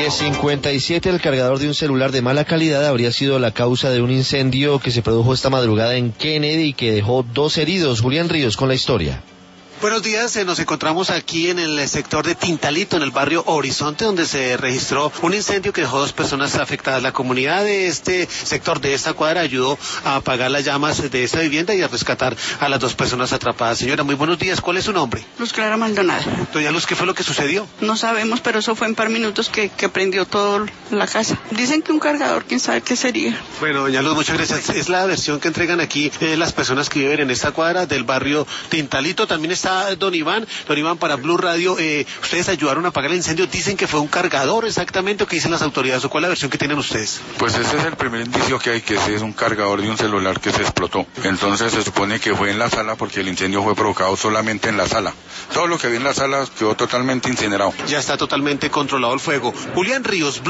10:57, el cargador de un celular de mala calidad habría sido la causa de un incendio que se produjo esta madrugada en Kennedy y que dejó 2 heridos. Julián Ríos con la historia. Buenos días, nos encontramos aquí en el sector de Tintalito, en el barrio Horizonte, donde se registró un incendio que dejó 2 personas afectadas. La comunidad de este sector, de esta cuadra, ayudó a apagar las llamas de esta vivienda y a rescatar a las 2 personas atrapadas. Señora, muy buenos días, ¿cuál es su nombre? Luz Clara Maldonado. Doña Luz, ¿qué fue lo que sucedió? No sabemos, pero eso fue en par minutos que prendió toda la casa. Dicen que un cargador, quién sabe qué sería. Bueno, doña Luz, muchas gracias. Es la versión que entregan aquí las personas que viven en esta cuadra del barrio Tintalito. También está don Iván, para Blue Radio. Ustedes ayudaron a apagar el incendio, dicen que fue un cargador exactamente, ¿o qué dicen las autoridades o cuál es la versión que tienen ustedes? Pues ese es el primer indicio que hay, que ese es un cargador de un celular que se explotó. Entonces se supone que fue en la sala porque el incendio fue provocado solamente en la sala. Todo lo que había en la sala quedó totalmente incinerado. Ya está totalmente controlado el fuego. Julián Ríos,